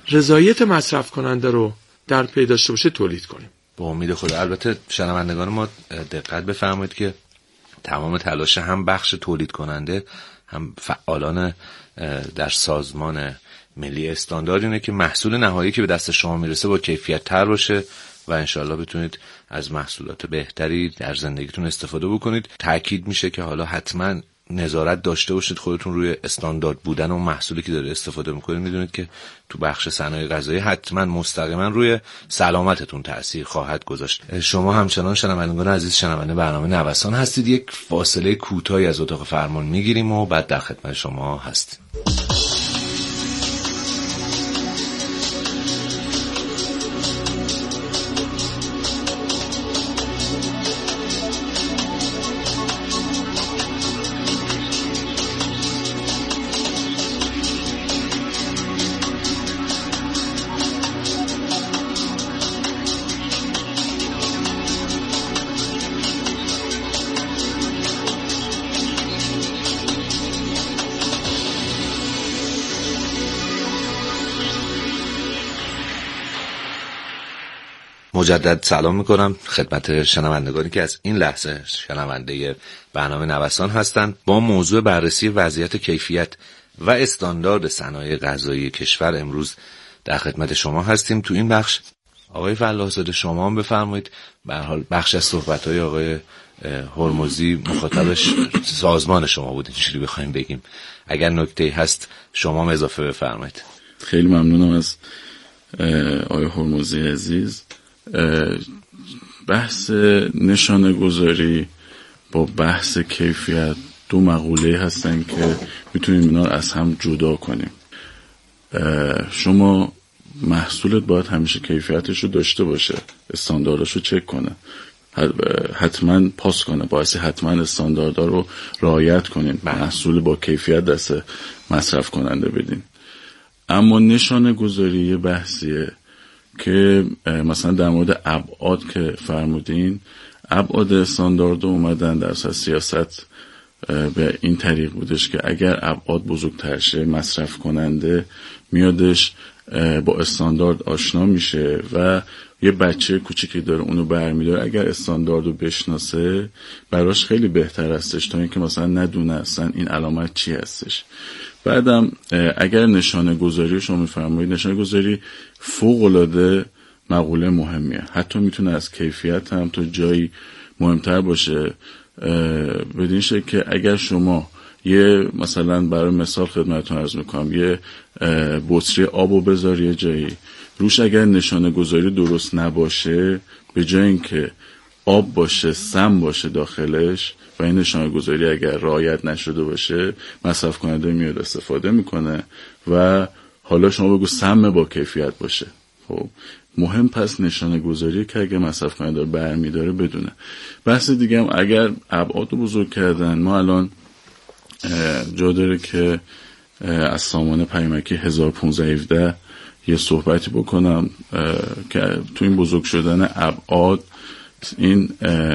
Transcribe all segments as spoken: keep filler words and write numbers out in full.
رضایت مصرف کننده رو در پی داشته باشه تولید کنیم. با امید خدا. البته شنوندگان ما دقت بفرمایید که تمام تلاش هم بخش تولید کننده هم فعالان در سازمان ملی استاندارد اینه که محصول نهایی که به دست شما میرسه با کیفیت تر باشه و انشالله بتونید از محصولات بهتری در زندگیتون استفاده بکنید. تأکید میشه که حالا حتما نظارت داشته باشید خودتون روی استاندارد بودن اون محصولی که داره استفاده میکنید. میدونید که تو بخش صنایع غذایی حتما مستقیما روی سلامتتون تأثیر خواهد گذاشت. شما همچنان شنوندگان عزیز شنونده برنامه نوسان هستید. یک فاصله کوتاهی از اتاق فرمان میگیریم و بعد در خدمت شما هستیم. مجدد سلام میکنم خدمت شنوندگانی که از این لحظه شنونده برنامه نوسان هستند. با موضوع بررسی وضعیت کیفیت و استاندارد صنایع غذایی کشور امروز در خدمت شما هستیم. تو این بخش آقای فلاح‌زاده شما هم بفرمایید. به هر حال بخش از صحبت‌های آقای هرمزی مخاطبش سازمان شما بود، اینجوری بخوایم بگیم. اگر نکته‌ای هست شما هم اضافه بفرمایید. خیلی ممنونم از آقای هرمزی عزیز. بحث نشانه گذاری با بحث کیفیت دو مقوله هستن که میتونیم اینا از هم جدا کنیم. شما محصولت باید همیشه کیفیتش رو داشته باشه، استانداردش رو چک کنه، حتما پاس کنه، باعث حتما استانداردها رو رعایت کنین، محصول با کیفیت دست مصرف کننده بدین. اما نشانه گذاری یه بحثیه که مثلا در مورد ابعاد که فرمودین، ابعاد استاندارد اومدن در اساس سیاست به این طریق بودش که اگر ابعاد بزرگتر شه مصرف کننده میادش با استاندارد آشنا میشه و یه بچه کوچیکی داره اونو برمیداره، اگر استانداردو بشناسه براش خیلی بهتر هستش تا اینکه مثلا ندونه اصلا این علامت چی هستش. بعدم اگر نشانه گذاری شما میفرمایید، نشانه گذاری فوق العاده مقوله مهمیه، حتی میتونه از کیفیت هم تو جایی مهمتر باشه. بدین شکل که اگر شما یه مثلا برای مثال خدمتتون عرض میکنم یه بطری آبو بذاری یه جایی روش، اگر نشانه گذاری درست نباشه به جای اینکه آب باشه سم باشه داخلش و این نشانه گذاری اگر رعایت نشده باشه مصرف کننده میاد استفاده میکنه و حالا شما بگو سم با کیفیت باشه. خب مهم پس نشانه گذاری که اگر مصرف کننده برمیداره بدونه. بحث دیگه هم اگر ابعاد رو بزرگ کردن، ما الان جا داره که از سامانه پیامکی هزار و پانصد و هفده یه صحبتی بکنم که تو این بزرگ شدن ابعاد این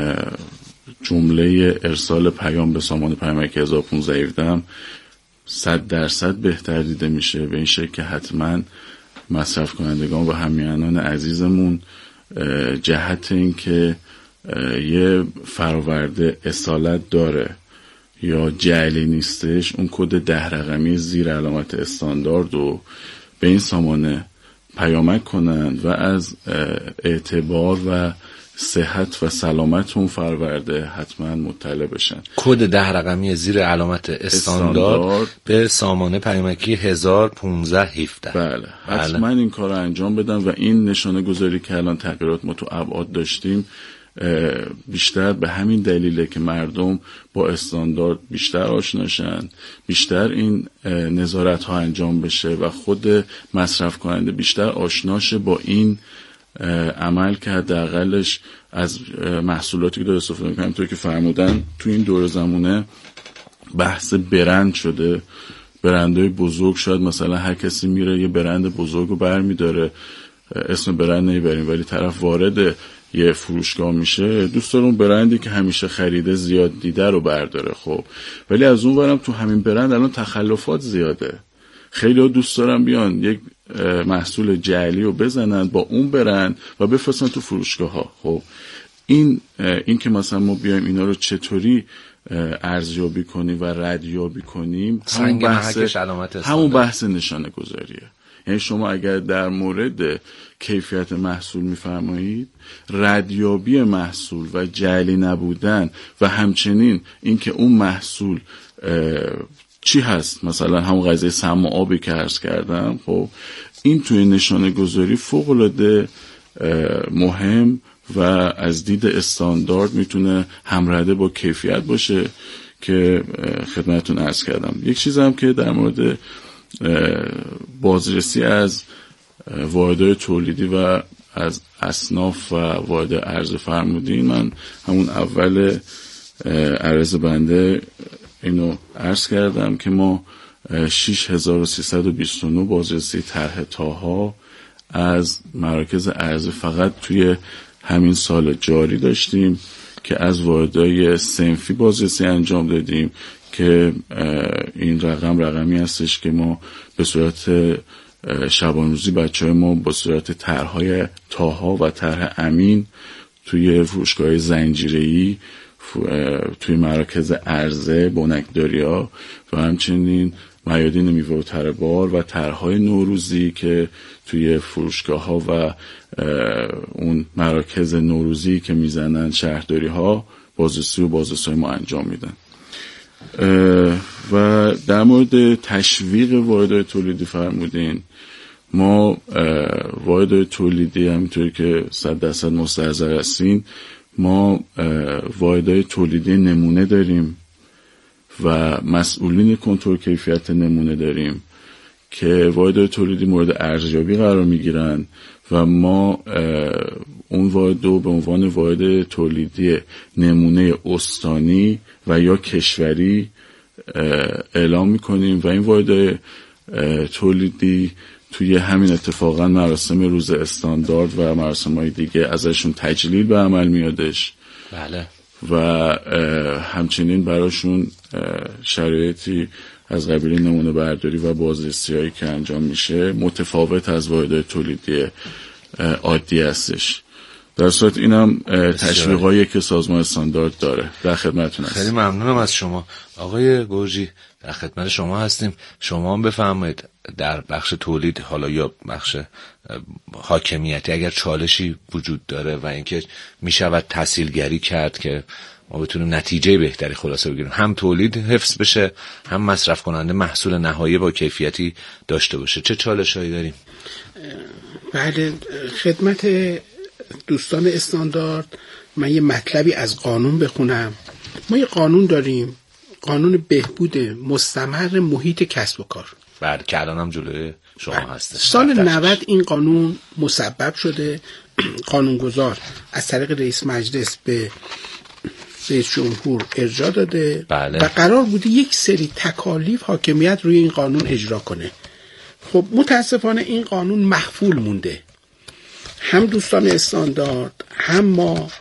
جمله ارسال پیام به سامانه پیامکی هزار و پانصد و هفده هم صد درصد بهتر دیده میشه به این شکل که حتما مصرف کنندگان و همیهنان عزیزمون جهت این که یه فراورده اصالت داره یا جعلی نیستش اون کد ده رقمی زیر علامت استاندارد رو به این سامانه پیامک کنند و از اعتبار و صحت و سلامت اون فرورده حتما مطلع بشن. کد ده رقمی زیر علامت استاندارد, استاندارد به سامانه پیامکی هزار و پانصد و هفده. بله حتما بله. این کار رو انجام بدن و این نشانه گذاری که الان تغییرات ما تو ابعاد داشتیم بیشتر به همین دلیله که مردم با استاندارد بیشتر آشناشن، بیشتر این نظارت ها انجام بشه و خود مصرف کننده بیشتر آشناشه با این عمل که حداقلش از محصولاتی که داره استفاده می‌کنه. همونطور که فرمودن تو این دور زمونه بحث برند شده، برندهای بزرگ، شاید مثلا هر کسی میره یه برند بزرگ رو برمیداره، اسم برند نمیبریم ولی طرف وارد یه فروشگاه میشه دوست داره اون برندی که همیشه خریده زیاد دیده رو برداره. خب ولی از اون ورم تو همین برند الان تخلفات زیاده، خیلی ها دوست دارن بیان یک محصول جعلی رو بزنن، با اون برن و بفرستن تو فروشگاه ها. خب این این که مثلا ما بیایم اینا رو چطوری ارزیابی کنیم و ردیابی کنیم، همون بحث همون بحث نشانه گذاریه. یعنی شما اگر در مورد کیفیت محصول میفرمایید، ردیابی محصول و جعلی نبودن و همچنین اینکه اون محصول چی هست، مثلا همون قضیه سم و آبی که عرض کردم، خب این توی نشانه گذاری فوق العاده مهم و از دید استاندارد میتونه همرده با کیفیت باشه که خدمتتون عرض کردم. یک چیز هم که در مورد بازرسی از واحدهای تولیدی و از اصناف و واحد عرضه فرمودین، من همون اول عرض بنده اینو عرض کردم که ما شش هزار و سیصد و بیست و نه بازرسی طرح تاها از مراکز عرضه فقط توی همین سال جاری داشتیم که از واحدهای صنفی بازرسی انجام دادیم که این رقم رقمی هستش که ما به صورت شبانه‌روزی بچه‌های ما با صورت طرح‌های تاها و طرح امین توی فروشگاه زنجیره‌ای، توی مراکز عرضه، بنکداری‌ها و همچنین میادین میوه و تره بار و طرح‌های نوروزی که توی فروشگاه‌ها و اون مراکز نوروزی که میزنن شهرداری‌ها بازرسی و بازرسی‌های ما انجام میدن. و در مورد تشویق واحدهای تولیدی فرمودین، ما واحدهای تولیدی همینطوری که صد درصد مستحضر هستین، ما واحدهای تولیدی نمونه داریم و مسئولین کنترل کیفیت نمونه داریم که واحدهای تولیدی مورد ارزیابی قرار میگیرن و ما اون واحد رو به عنوان واحد تولیدی نمونه استانی و یا کشوری اعلام میکنیم و این واحد تولیدی توی همین اتفاقا مراسم روز استاندارد و مراسم‌های دیگه ازشون تجلیل به عمل میادش. بله. و همچنین براشون شرایطی از قبیل نمونه برداری و بازرسی‌هایی که انجام میشه متفاوت از واحد تولیدی عادی هستش. در صورت اینم تشویقایی که سازمان استاندارد داره. در خدمتتون هستم. خیلی ممنونم از شما آقای گرجی، در خدمت شما هستیم. شما هم بفرمایید در بخش تولید حالا یا بخش حاکمیتی اگر چالشی وجود داره و اینکه میشود تسهیلگری کرد که ما بتونیم نتیجه بهتری خلاصه بگیریم، هم تولید حفظ بشه هم مصرف کننده محصول نهایی با کیفیتی داشته باشه، چه چالشایی داریم؟ بله، خدمت دوستان استاندارد من یه مطلبی از قانون بخونم. ما یه قانون داریم، قانون بهبود مستمر محیط کسب و کار. بعد که الان هم جلوی شما هسته. سال نود این قانون مسبب شده، قانونگذار از طریق رئیس مجلس به رئیس جمهور ارجاع داده. بله. و قرار بوده یک سری تکالیف حاکمیت روی این قانون اجرا کنه. خب متاسفانه این قانون مخفول مونده. هم دوستان استاندارد هم ما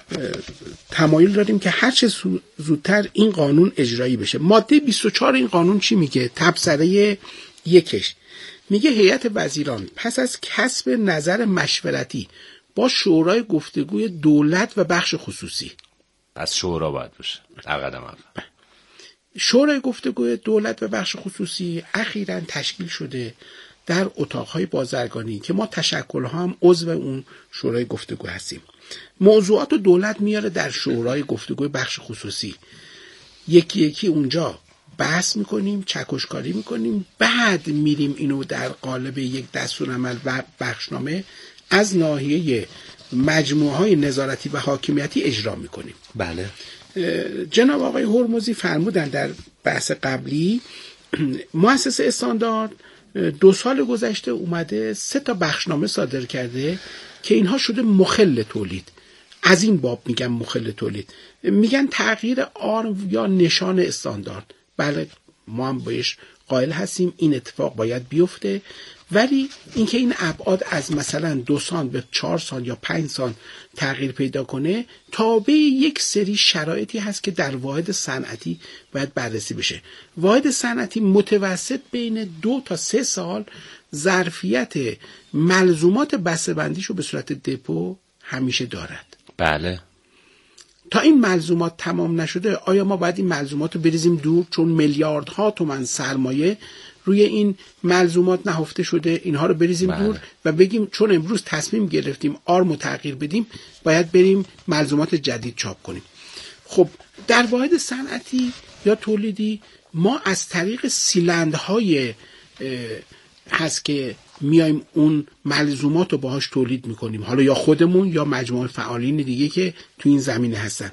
تمایل داریم که هر چه زودتر این قانون اجرایی بشه. ماده بیست و چهار این قانون چی میگه؟ تبصره یکش میگه هیئت وزیران پس از کسب نظر مشورتی با شورای گفتگوی دولت و بخش خصوصی، پس شورا باید باشه در قدم اول. شورای گفتگوی دولت و بخش خصوصی اخیراً تشکیل شده در اتاقهای بازرگانی که ما تشکل‌ها هم عضو اون شورای گفتگو هستیم. موضوعات دولت میاره در شورای گفتگوی بخش خصوصی، یکی یکی اونجا بحث میکنیم، چکشکاری میکنیم، بعد میریم اینو در قالب یک دستورالعمل و بخشنامه از ناحیه مجموعه‌های نظارتی و حاکمیتی اجرا میکنیم. بله. جناب آقای هرمزی فرمودن در بحث قبلی مؤسسه استاندارد دو سال گذشته اومده سه تا بخشنامه صادر کرده که اینها شده مخل تولید. از این باب میگن مخل تولید، میگن تغییر آرم یا نشان استاندارد. بله ما هم بهش قائل هستیم، این اتفاق باید بیفته، ولی اینکه این ابعاد از مثلا دو سال به چهار سال یا پنج سال تغییر پیدا کنه تابع یک سری شرایطی هست که در واحد صنعتی باید بررسی بشه. واحد صنعتی متوسط بین دو تا سه سال ظرفیت ملزومات بسته‌بندیشو به صورت دپو همیشه دارد. بله. تا این ملزومات تمام نشده آیا ما باید این ملزومات رو بریزیم دور، چون میلیاردها تومان سرمایه روی این ملزومات نهفته شده، اینها رو بریزیم بله. دور و بگیم چون امروز تصمیم گرفتیم آرمو تغییر بدیم باید بریم ملزومات جدید چاپ کنیم؟ خب در واحد صنعتی یا تولیدی ما از طریق سیلندهای هست که میایم اون ملزومات رو باهاش تولید میکنیم، حالا یا خودمون یا مجموعه فعالین دیگه که تو این زمینه هستن.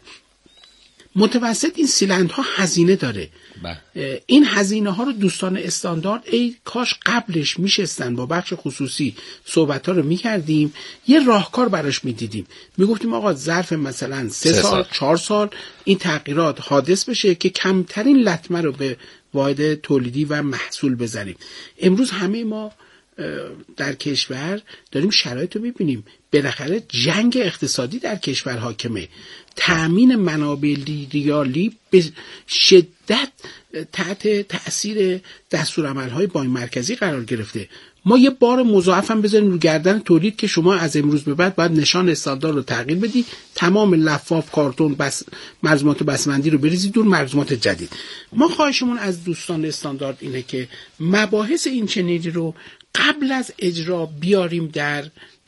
متوسط این سیلندها هزینه داره. بله. این هزینه ها رو دوستان استاندارد ای کاش قبلش میشستن با بخش خصوصی صحبت ها رو میکردیم، یه راهکار براش میدیدیم، میگفتیم آقا ظرف مثلا سه, سه سال, سال چهار سال این تغییرات حادث بشه که کمترین لطمه رو به واحد تولیدی و محصول بزنیم. امروز همه ما در کشور داریم شرایط رو میبینیم، بالاخره جنگ اقتصادی در کشور حاکمه، تأمین منابع ریالی به شدت تحت تأثیر دستورالعمل‌های بانک مرکزی قرار گرفته. ما یه بار مضاعف هم بذاریم رو گردن تولید که شما از امروز به بعد باید نشان استاندارد رو تغییر بدی، تمام لفاف، کارتون، بس ملزومات بسته‌بندی رو بریزی دور، ملزومات جدید. ما خواهشمون از دوستان استاندارد اینه که مباحث این چنینی رو قبل از اجرا بیاریم در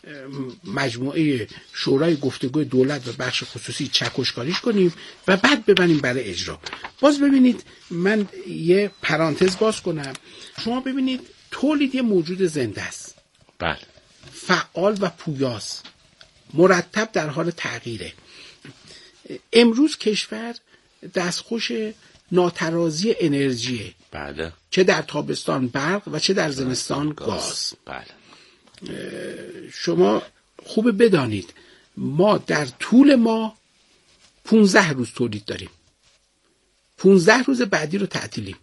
مجموعه شورای گفتگو دولت و بخش خصوصی چکشکاریش کنیم و بعد ببریم برای اجرا. باز ببینید من یه پرانتز باز کنم، شما ببینید تولید یه موجود زنده است. بله. فعال و پویاست، مرتب در حال تغییره. امروز کشور دستخوش ناترازی انرژیه. بله. چه در تابستان برق و چه در زمستان گاز. بله. شما خوب بدانید ما در طول ما پونزده روز تولید داریم، پونزده روز بعدی رو تعطیلیم،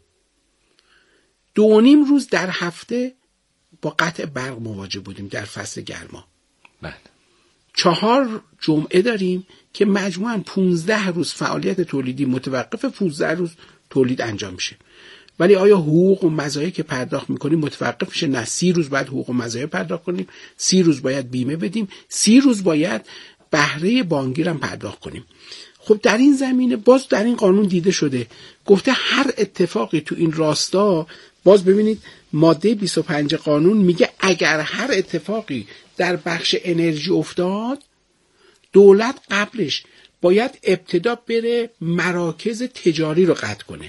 دو و نیم روز در هفته با قطع برق مواجه بودیم در فصل گرما. بله. چهار جمعه داریم که مجموعاً پونزده روز فعالیت تولیدی متوقف، پونزده روز تولید انجام میشه. ولی آیا حقوق و مزایا که پرداخت میکنیم متوقف میشه؟ نه، سی روز باید حقوق و مزایا پرداخت کنیم، سی روز باید بیمه بدیم، سی روز باید بهره بانکی هم پرداخت کنیم. خب در این زمینه باز در این قانون دیده شده، گفته هر اتفاقی تو این راستا، باز ببینید ماده بیست و پنج قانون میگه اگر هر اتفاقی در بخش انرژی افتاد، دولت قبلش باید ابتدا بره مراکز تجاری رو قطع کنه،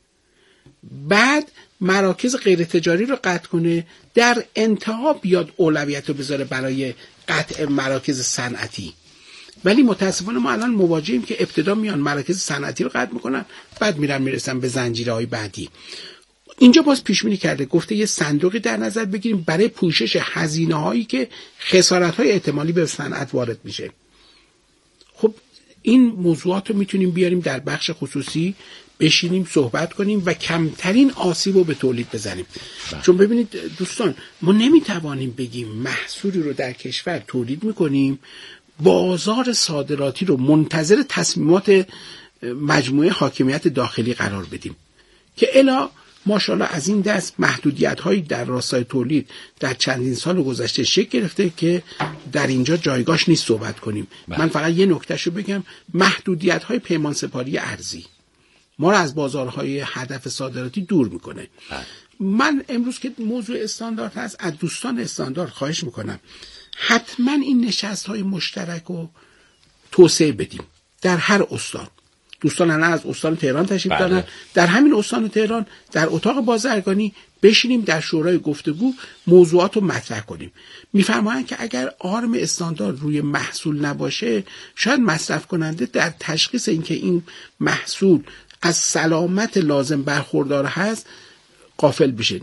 بعد مراکز غیر تجاری رو قطع کنه، در انتها بیاد اولویت رو بذاره برای قطع مراکز صنعتی. ولی متاسفانه ما الان مواجهیم که ابتدا میان مراکز صنعتی رو قطع میکنن، بعد میرن میرسن به زنجیرهای بعدی. اینجا باز پیش بینی کرده، گفته یه صندوقی در نظر بگیریم برای پوشش هزینه هایی که خسارت های احتمالی به صنعت وارد میشه. خب این موضوعات رو میتونیم بیاریم در بخش خصوصی، بشینیم صحبت کنیم و کمترین آسیب رو به تولید بزنیم. بله. چون ببینید دوستان، ما نمیتوانیم بگیم محصولی رو در کشور تولید میکنیم، بازار صادراتی رو منتظر تصمیمات مجموعه حاکمیت داخلی قرار بدیم که الا ماشاءالله از این دست محدودیت هایی در راستای تولید در چندین سال گذشته شکل گرفته که در اینجا جایگاهش نیست صحبت کنیم. بله. من فقط یه نکتهشو بگم، محدودیت های پیمان سپاری ارزی ما را از بازارهای هدف صادراتی دور میکنه. بله. من امروز که موضوع استاندارد هست از دوستان استاندارد خواهش میکنم حتما این نشست های مشترک رو توسعه بدیم در هر استان. دوستان الان از استان تهران تشریف بله. دارن، در همین استان تهران در اتاق بازرگانی بشینیم در شورای گفتگو موضوعات رو مطرح کنیم. میفرمایند که اگر آرم استاندارد روی محصول نباشه، شاید مصرف کننده در تشخیص اینکه این محصول از سلامت لازم برخوردار هست غافل بشه.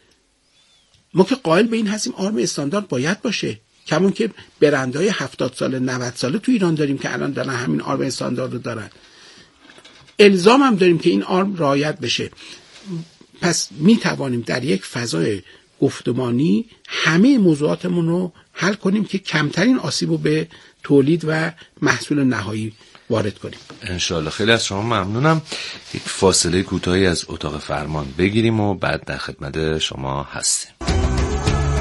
ما که قائل به این هستیم آرم استاندارد باید باشه، کمون که برندهای هفتاد ساله نود ساله تو ایران داریم که الان دارن همین آرم استاندارد رو دارن، الزام هم داریم که این آرم رعایت بشه. پس می توانیم در یک فضای گفتمانی همه موضوعاتمون رو حل کنیم که کمترین آسیب رو به تولید و محصول نهایی وارد کنیم. انشالله. خیلی از شما ممنونم. یک فاصله کوتاهی از اتاق فرمان بگیریم و بعد در خدمت شما هستیم.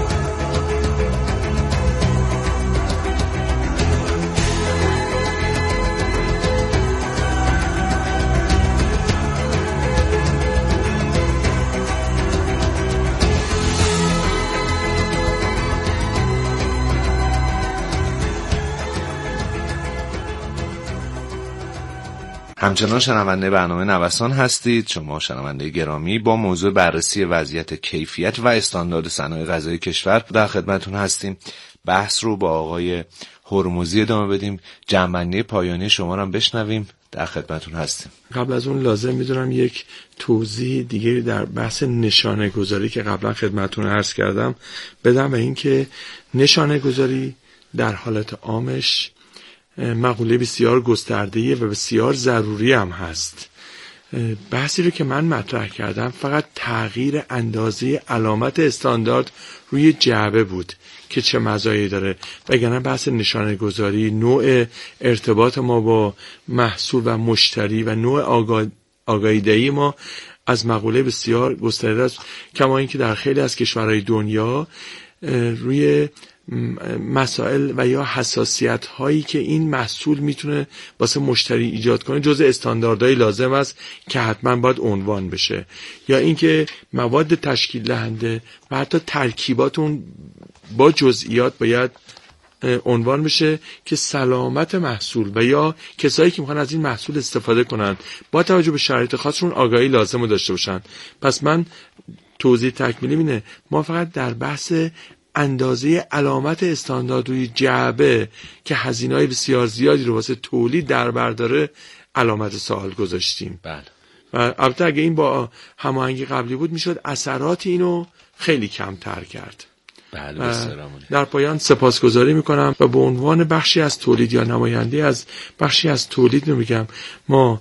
همچنان شنونده برنامه نوسان هستید. شما شنونده گرامی، با موضوع بررسی وضعیت کیفیت و استاندارد صنایع غذایی کشور در خدمتتون هستیم. بحث رو با آقای هرمزی ادامه بدیم. جنبندی پایانی شما رو هم بشنویم. در خدمتتون هستیم. قبل از اون لازم میدونم یک توضیح دیگه در بحث نشانه گذاری که قبلا خدمتتون عرض کردم بدم، و این که نشانه گذاری در حالت عامش مقوله بسیار گسترده‌ای و بسیار ضروری هم هست. بحثی رو که من مطرح کردم فقط تغییر اندازه علامت استاندارد روی جعبه بود که چه مزایایی داره، وگرنه بحث نشانه گذاری، نوع ارتباط ما با محصول و مشتری و نوع آگاه... آگاهی دهی ما از مقوله بسیار گسترده است، کما اینکه در خیلی از کشورهای دنیا روی مسائل و یا حساسیت هایی که این محصول میتونه واسه مشتری ایجاد کنه جزء استانداردهای لازم است که حتما باید عنوان بشه، یا اینکه مواد تشکیل دهنده و حتی ترکیبات اون با جزئیات باید عنوان بشه که سلامت محصول و یا کسایی که میخوان از این محصول استفاده کنن با توجه به شرایط خاصشون آگاهی لازم رو داشته باشن. پس من توضیح تکمیلی اینه، ما فقط در بحث اندازه علامت استاندارد روی جعبه که هزینه‌های بسیار زیادی رو واسه تولید در بر داره علامت سوال گذاشتیم. بله. و البته اگه این با هماهنگی قبلی بود میشد اثرات اینو خیلی کمتر کرد. بله بسیار. در پایان سپاسگزاری میکنم و به عنوان بخشی از تولید یا نماینده از بخشی از تولید رو میگم، ما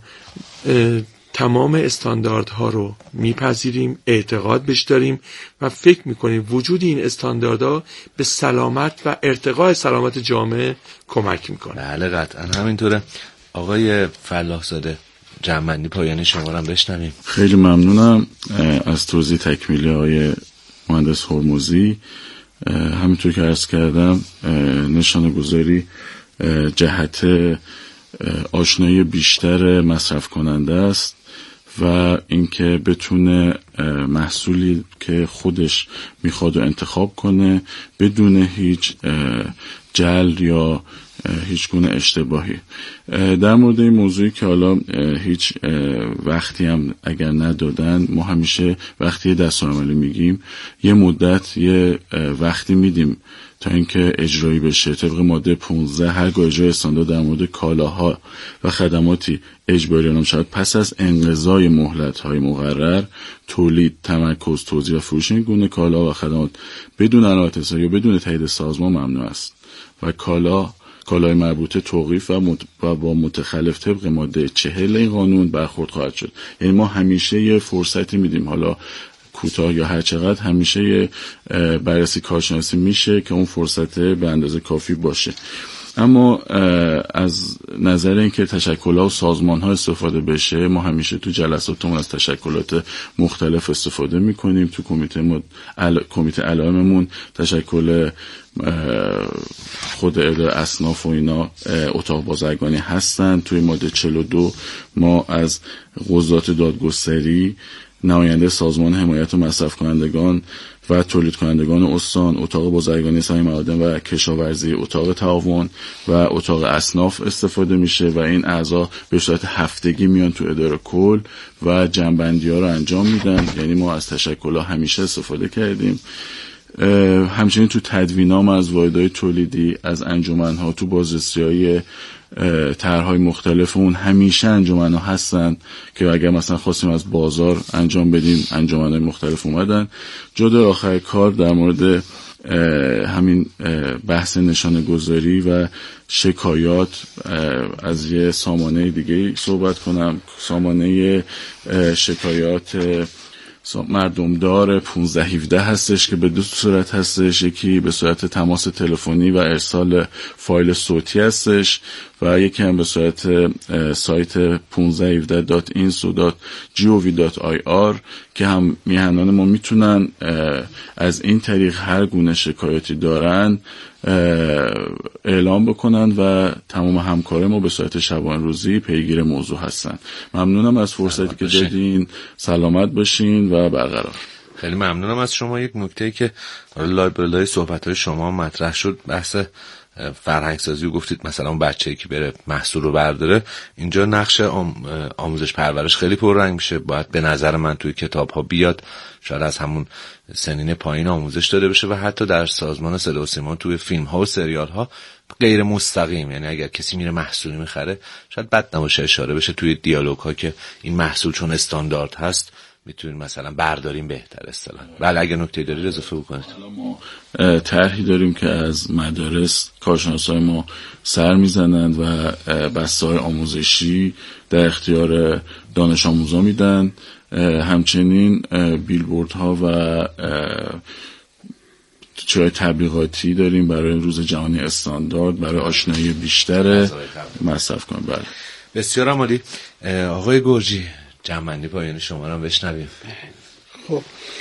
تمام استانداردها رو میپذیریم، اعتقاد بهش داریم و فکر میکنیم وجود این استانداردها به سلامت و ارتقاء سلامت جامعه کمک میکنه. بله قطعا همینطوره. آقای فلاح‌زاده، جمع‌بندی پایانی شما رو هم بشنویم. خیلی ممنونم از توضیح تکمیلی آقای مهندس هرمزی. همینطور که عرض کردم نشانه گذاری جهت آشنایی بیشتر مصرف کننده است و اینکه بتونه محصولی که خودش میخواد و انتخاب کنه بدون هیچ جل یا هیچ گونه اشتباهی. در مورد این موضوعی که حالا هیچ وقتی هم اگر ندادن، ما همیشه وقتی دستورالعملی میگیم یه مدت یه وقتی میدیم تا اینکه اجرایی بشه. طبق ماده پانزده هرگاه اجرای استاندارد در مورد کالاها و خدماتی اجباری اعلام شود، پس از انقضای مهلت‌های مقرر، تولید، تمرکز، توزیع و فروش این گونه کالا و خدمات بدون علامت اصلاحی یا بدون تایید سازمان ممنوع است و کالا کالای مربوطه توقیف و, مت... و با متخلف طبق ماده چهل این قانون برخورد خواهد شد. یعنی ما همیشه یه فرصتی میدیم، حالا کوتاه یا هر چقدر، همیشه یه بررسی کارشناسی میشه که اون فرصت به اندازه کافی باشه. اما از نظر اینکه تشکل‌ها و سازمان‌ها استفاده بشه، ما همیشه تو جلساتمون از تشکلات مختلف استفاده می‌کنیم. تو کمیته مد... ال... کمیته علائممون تشکل خود اداره اصناف و اینا اتاق بازرگانی هستن. توی ماده چهل و دو ما از قضات دادگستری، نماینده سازمان حمایت و مصرف کنندگان و تولید کنندگان استان، اتاق بازرگانی صنایع معادن و کشاورزی، اتاق تعاون و اتاق اصناف استفاده میشه و این اعضا به صورت هفتگی میان تو اداره کل و جنبندی ها رو انجام میدن. یعنی ما از تشکل ها همیشه استفاده کردیم. همچنین تو تدوینام از واحدهای تولیدی، از انجمنها، تو بازرسی‌های طرح‌های مختلف اون همیشه انجمن‌ها هستن که اگر مثلا خواستیم از بازار انجام بدیم، انجمن‌های مختلف اومدن. جدا آخر کار در مورد همین بحث نشانه گذاری و شکایات از یه سامانه دیگه صحبت کنم. سامانه شکایات مردمدار پانزده هفده هستش که به دو صورت هستش. یکی به صورت تماس تلفنی و ارسال فایل صوتی هستش و یکی هم به صورت سایت پانزده هفده دات اینسو دات جی او وی دات آی آر که هم میهنان ما میتونن از این طریق هر گونه شکایتی دارن اعلام بکنن و تمام همکارای ما به صورت شبانه روزی پیگیر موضوع هستن. ممنونم از فرصتی که دادین. سلامت باشین و برقرار. خیلی ممنونم از شما. یک نکته‌ای که حالا لای صحبت‌های شما مطرح شد، بحث فرهنگ سازی رو گفتید، مثلا اون بچه‌ای که بره محصول رو برداره، اینجا نقش آموزش پرورش خیلی پررنگ میشه. باید به نظر من توی کتاب ها بیاد، شاید از همون سنین پایین آموزش داده بشه و حتی در سازمان صدا و سیما توی فیلم ها و سریال ها غیر مستقیم، یعنی اگر کسی میره محصولی میخره شاید بد نباشه اشاره بشه توی دیالوگ ها که این محصول چون استاندارد هست میتونیم مثلا برداریم بهتر اصطلاحاً. بله اگه نکته دارید اضافه بکنید. ما طرحی داریم که از مدارس کارشناسای ما سر میزنند و بسته‌های آموزشی در اختیار دانش آموزا میدن. همچنین بیلبوردها و چای تبلیغاتی داریم برای روز جهانی استاندارد، برای آشنایی بیشتر مصرف کنیم. بله بسیار عالی. آقای گرجی، جمع‌بندی پایانی شما رو بشنویم. خب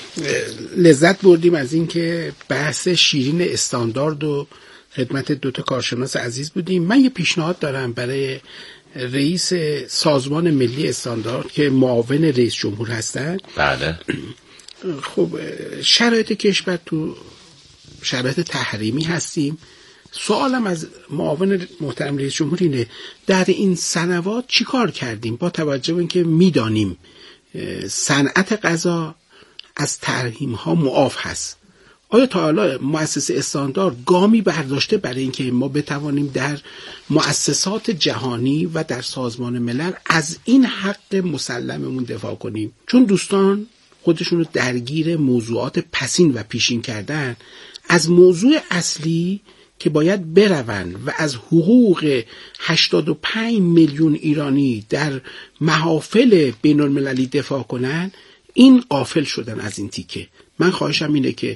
لذت بردیم از این که بحث شیرین استاندارد و خدمت دوتا کارشناس عزیز بودیم. من یه پیشنهاد دارم برای رئیس سازمان ملی استاندارد که معاون رئیس جمهور هستن. بله. خب شرایط کشور تو شرایط تحریمی هستیم. سوالم از معاون محترم رئیس جمهور اینه در این سنوات چی کار کردیم با توجه به اینکه میدانیم صنعت غذا از تحریم ها معاف هست؟ آیا تا حالا مؤسسه استاندارد گامی برداشته برای اینکه ما بتوانیم در مؤسسات جهانی و در سازمان ملل از این حق مسلممون دفاع کنیم؟ چون دوستان خودشون رو درگیر موضوعات پسین و پیشین کردن، از موضوع اصلی که باید برون و از حقوق هشتاد و پنج میلیون ایرانی در محافل بین المللی دفاع کنن، این غافل شدن از این تیکه. من خواهشم اینه که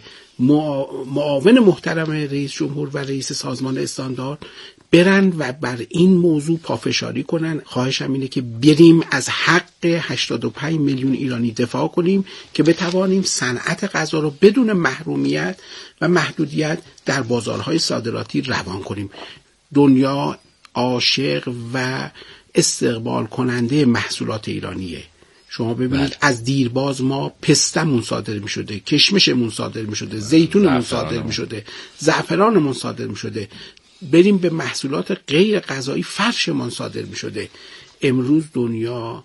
معاون محترم رئیس جمهور و رئیس سازمان استاندارد برن و بر این موضوع پافشاری کنن. خواهشم اینه که بریم از حق هشتاد و پنج میلیون ایرانی دفاع کنیم که بتوانیم صنعت غذا رو بدون محرومیت و محدودیت در بازارهای صادراتی روان کنیم. دنیا عاشق و استقبال کننده محصولات ایرانیه. شما ببینید بله. از دیرباز ما پستمون صادر می شده، کشمشمون صادر می شده، زیتونمون صادر می شده، زعفرانمون صادر می شده، بریم به محصولات غیر غذایی فرشمون صادر می شده. امروز دنیا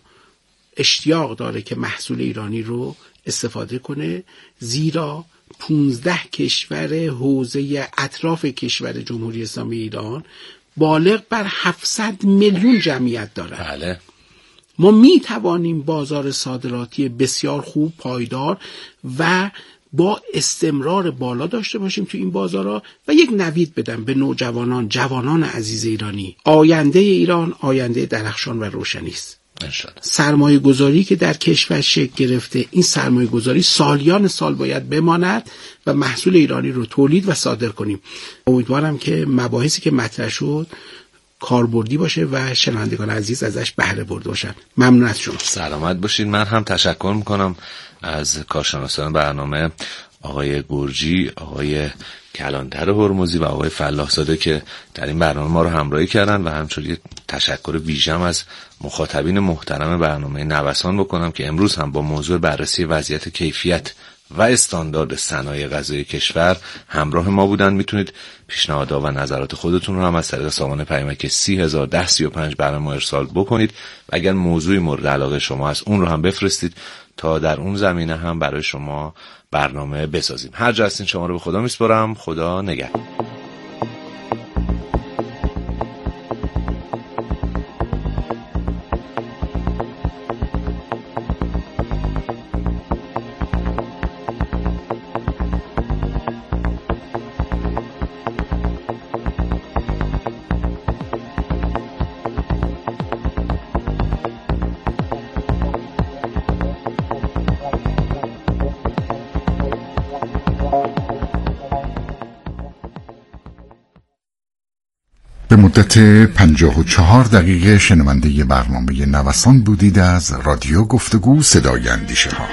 اشتیاق داره که محصول ایرانی رو استفاده کنه، زیرا پونزده کشور حوزه اطراف کشور جمهوری اسلامی ایران بالغ بر هفتصد میلیون جمعیت داره. بله. ما می توانیم بازار صادراتی بسیار خوب، پایدار و با استمرار بالا داشته باشیم تو این بازارها و یک نوید بدم به نوجوانان، جوانان عزیز ایرانی. آینده ایران آینده درخشان و روشنی است. سرمایه گذاری که در کشور شکل گرفته، این سرمایه گذاری سالیان سال باید بماند و محصول ایرانی رو تولید و صادر کنیم. امیدوارم که مباحثی که مطرح شد کاربردی باشه و شنوندگان عزیز ازش بهره برده باشن. ممنون از شما. سلامت باشید. من هم تشکر میکنم از کارشناسان برنامه آقای گرجی، آقای کلانتر هرمزی و آقای فلاح‌زاده که در این برنامه ما رو همراهی کردن و همچنین تشکر ویژه‌ام از مخاطبین محترم برنامه نوسان بکنم که امروز هم با موضوع بررسی وضعیت کیفیت و استاندارد صنایع غذایی کشور همراه ما بودن. میتونید پیشنهادها و نظرات خودتون رو هم از طریق سامان پیامک سی هزار ده سی و پنج برای ما ارسال بکنید و اگر موضوعی مورد علاقه شما هست اون رو هم بفرستید تا در اون زمینه هم برای شما برنامه بسازیم. هر جا هستین شما رو به خدا میسپارم. خدا نگهدار. به مدت پنجاه و چهار دقیقه شنونده برنامه نوسان بودید از رادیو گفتگو صدای اندیشه ها.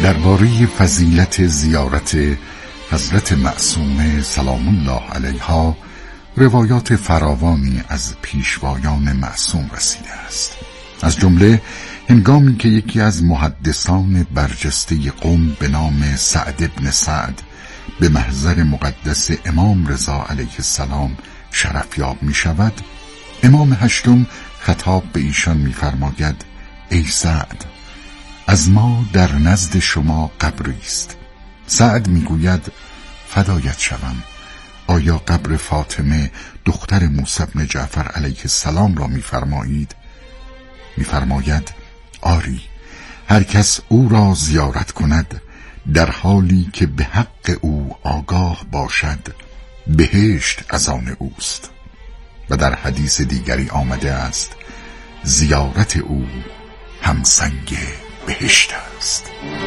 درباره فضیلت زیارت حضرت معصومه سلام الله علیها روایات فراوانی از پیشوایان معصوم رسیده است. از جمله هنگامی که یکی از محدثان برجسته قوم به نام سعد بن سعد به محضر مقدس امام رضا علیه السلام شرفیاب می شود، امام هشتم خطاب به ایشان می فرماید: ای سعد، از ما در نزد شما قبری است. سعد می گوید: فدایت شوم، آیا قبر فاطمه دختر موسی بن جعفر علیه السلام را می فرمایید؟ می فرماید: آری، هر کس او را زیارت کند در حالی که به حق او آگاه باشد بهشت از آن اوست. و در حدیث دیگری آمده است: زیارت او همسنگ بهشت است.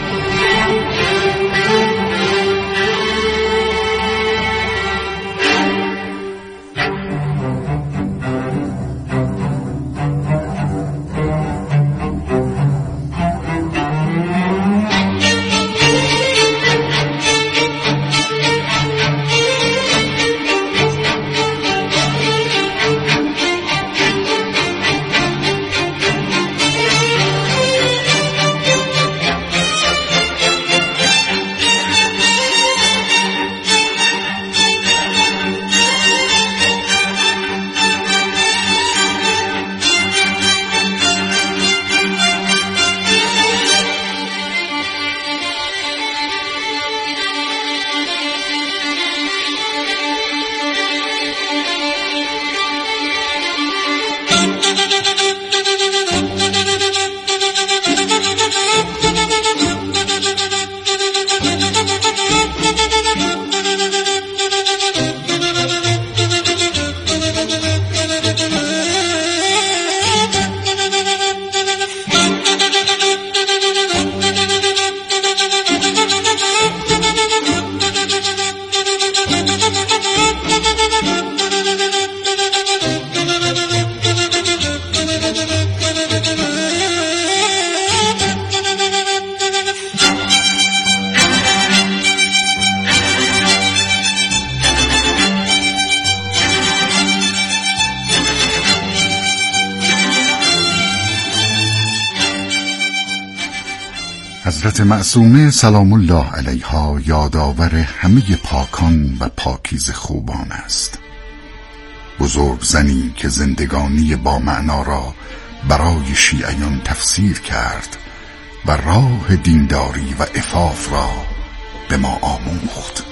حضرت معصومه سلام الله علیها یادآور همه پاکان و پاکیزه خوبان است. بزرگ زنی که زندگانی با معنا را برای شیعیان تفسیر کرد و راه دینداری و عفاف را به ما آموخت.